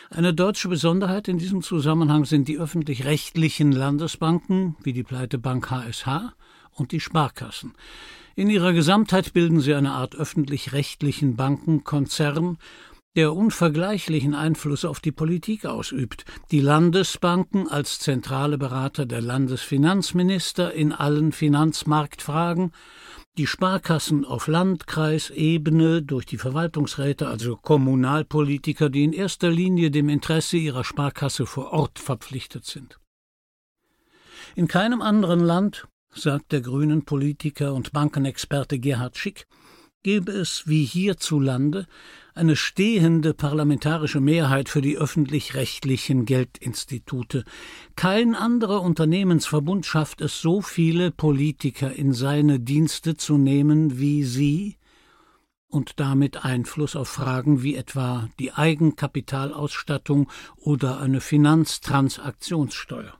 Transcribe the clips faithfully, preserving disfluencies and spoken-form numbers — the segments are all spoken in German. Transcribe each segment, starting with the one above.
Eine deutsche Besonderheit in diesem Zusammenhang sind die öffentlich-rechtlichen Landesbanken wie die Pleitebank H S H und die Sparkassen. In ihrer Gesamtheit bilden sie eine Art öffentlich-rechtlichen Bankenkonzern, der unvergleichlichen Einfluss auf die Politik ausübt. Die Landesbanken als zentrale Berater der Landesfinanzminister in allen Finanzmarktfragen, die Sparkassen auf Landkreisebene durch die Verwaltungsräte, also Kommunalpolitiker, die in erster Linie dem Interesse ihrer Sparkasse vor Ort verpflichtet sind. In keinem anderen Land, sagt der grünen Politiker und Bankenexperte Gerhard Schick, gäbe es wie hierzulande eine stehende parlamentarische Mehrheit für die öffentlich-rechtlichen Geldinstitute. Kein anderer Unternehmensverbund schafft es, so viele Politiker in seine Dienste zu nehmen wie sie und damit Einfluss auf Fragen wie etwa die Eigenkapitalausstattung oder eine Finanztransaktionssteuer.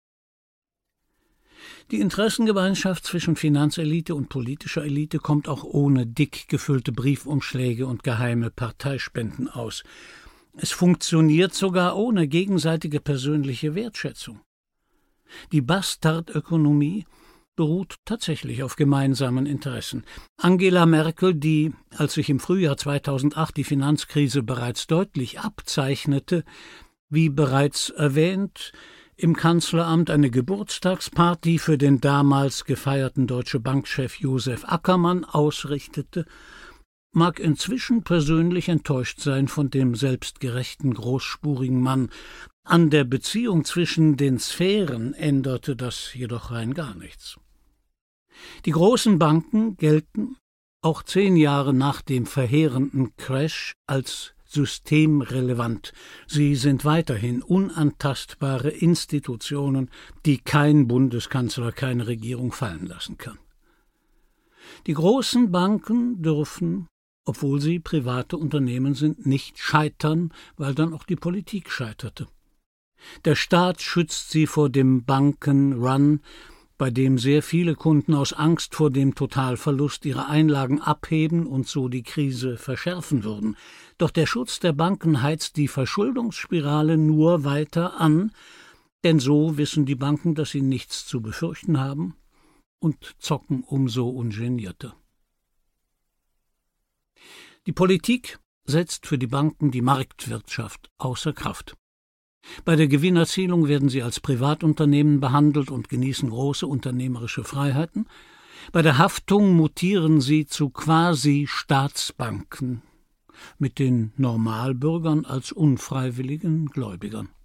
Die Interessengemeinschaft zwischen Finanzelite und politischer Elite kommt auch ohne dick gefüllte Briefumschläge und geheime Parteispenden aus. Es funktioniert sogar ohne gegenseitige persönliche Wertschätzung. Die Bastardökonomie beruht tatsächlich auf gemeinsamen Interessen. Angela Merkel, die, als sich im Frühjahr zweitausendacht die Finanzkrise bereits deutlich abzeichnete, wie bereits erwähnt, im Kanzleramt eine Geburtstagsparty für den damals gefeierten Deutsche Bank-Chef Josef Ackermann ausrichtete, mag inzwischen persönlich enttäuscht sein von dem selbstgerechten, großspurigen Mann. An der Beziehung zwischen den Sphären änderte das jedoch rein gar nichts. Die großen Banken gelten, auch zehn Jahre nach dem verheerenden Crash, als systemrelevant. Sie sind weiterhin unantastbare Institutionen, die kein Bundeskanzler, keine Regierung fallen lassen kann. Die großen Banken dürfen, obwohl sie private Unternehmen sind, nicht scheitern, weil dann auch die Politik scheiterte. Der Staat schützt sie vor dem Bankenrun, bei dem sehr viele Kunden aus Angst vor dem Totalverlust ihre Einlagen abheben und so die Krise verschärfen würden. Doch der Schutz der Banken heizt die Verschuldungsspirale nur weiter an, denn so wissen die Banken, dass sie nichts zu befürchten haben und zocken umso ungenierter. Die Politik setzt für die Banken die Marktwirtschaft außer Kraft. Bei der Gewinnerzielung werden sie als Privatunternehmen behandelt und genießen große unternehmerische Freiheiten. Bei der Haftung mutieren sie zu Quasi-Staatsbanken mit den Normalbürgern als unfreiwilligen Gläubigern.